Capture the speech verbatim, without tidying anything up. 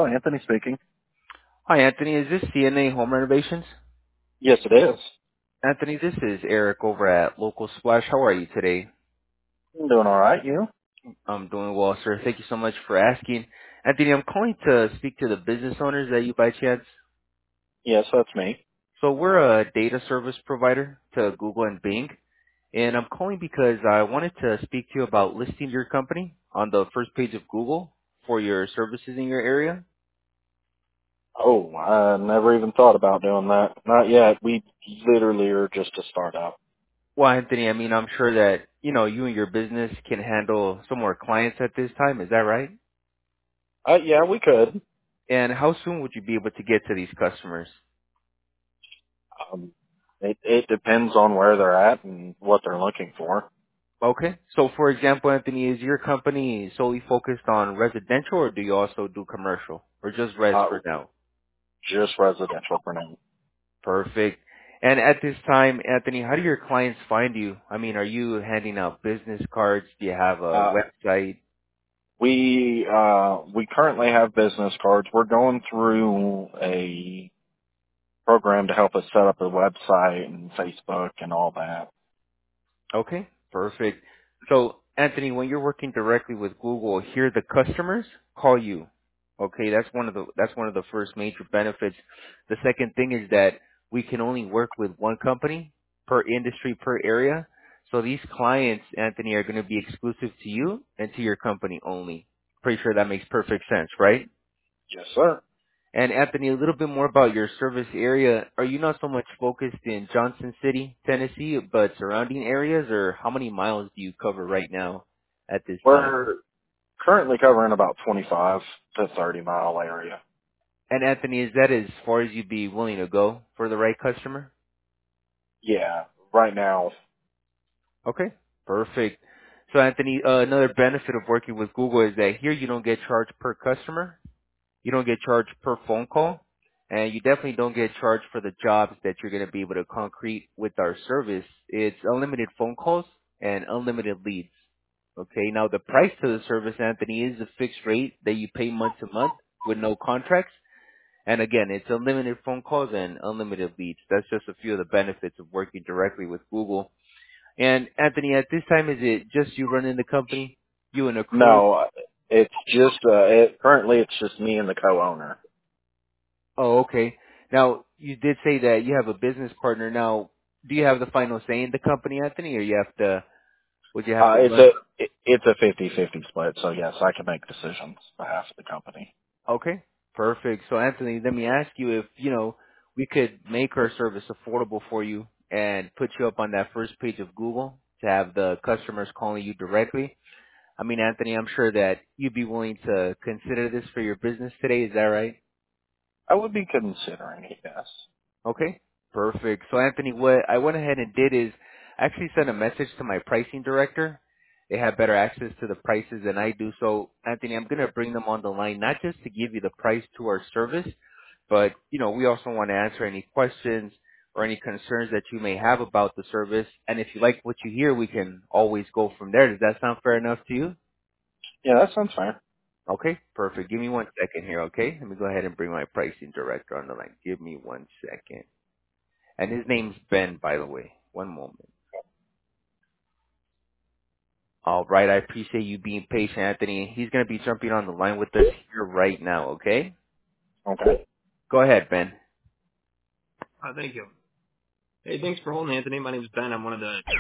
Hello, Anthony speaking. Hi, Anthony. Is this C N A Home Renovations? Yes, it is. Anthony, this is Eric over at Local Splash. How are you today? I'm doing all right. You? I'm doing well, sir. Thank you so much for asking. Anthony, I'm calling to speak to the business owners that you by chance. Yes, that's me. So we're a data service provider to Google and Bing, and I'm calling because I wanted to speak to you about listing your company on the first page of Google for your services in your area. Oh, I never even thought about doing that. Not yet. We literally are just a startup. Well, Anthony, I mean, I'm sure that, you know, you and your business can handle some more clients at this time. Is that right? Uh, yeah, we could. And how soon would you be able to get to these customers? Um, it it depends on where they're at and what they're looking for. Okay. So for example, Anthony, is your company solely focused on residential or do you also do commercial or just res Uh, for now? just residential for now. Perfect. And at this time, Anthony, how do your clients find you? I mean, are you handing out business cards? Do you have a Uh, website? we uh we currently have business cards. We're going through a program to help us set up a website and Facebook and all that. Okay. Perfect. So Anthony, when you're working directly with Google, here the customers call you. Okay, that's one of the that's one of the first major benefits. The second thing is that we can only work with one company per industry per area. So these clients, Anthony, are going to be exclusive to you and to your company only. Pretty sure that makes perfect sense, right? Yes, sir. And Anthony, a little bit more about your service area. Are you not so much focused in Johnson City, Tennessee, but surrounding areas, or how many miles do you cover right now at this time? We're currently covering about twenty-five to thirty mile area. And Anthony, is that as far as you'd be willing to go for the right customer? Yeah, right now. Okay, perfect. So Anthony, uh, another benefit of working with Google is that here you don't get charged per customer. You don't get charged per phone call, and you definitely don't get charged for the jobs that you're going to be able to concrete with our service. It's unlimited phone calls and unlimited leads. Okay, now the price to the service, Anthony, is a fixed rate that you pay month to month with no contracts. And again, it's unlimited phone calls and unlimited leads. That's just a few of the benefits of working directly with Google. And Anthony, at this time, is it just you running the company? You and a crew? No, it's just, uh, it, currently it's just me and the co-owner. Oh, okay. Now, you did say that you have a business partner. Now, do you have the final say in the company, Anthony, or you have to, would you have Uh, to it's run? a, it, it's a fifty-fifty split, so yes, I can make decisions on behalf of the company. Okay, perfect. So, Anthony, let me ask you if, you know, we could make our service affordable for you and put you up on that first page of Google to have the customers calling you directly. I mean, Anthony, I'm sure that you'd be willing to consider this for your business today. Is that right? I would be considering it, yes. Okay, perfect. So Anthony, what I went ahead and did is actually sent a message to my pricing director. They have better access to the prices than I do. So Anthony, I'm going to bring them on the line, not just to give you the price to our service, but you know, we also want to answer any questions or any concerns that you may have about the service. And if you like what you hear, we can always go from there. Does that sound fair enough to you? Yeah, that sounds fair. Okay, perfect. Give me one second here, okay? Let me go ahead and bring my pricing director on the line. Give me one second. And his name's Ben, by the way. One moment. All right. I appreciate you being patient, Anthony. He's going to be jumping on the line with us here right now, okay? Okay. Go ahead, Ben. Uh, thank you. Hey, thanks for holding, Anthony. My name is Ben. I'm one of the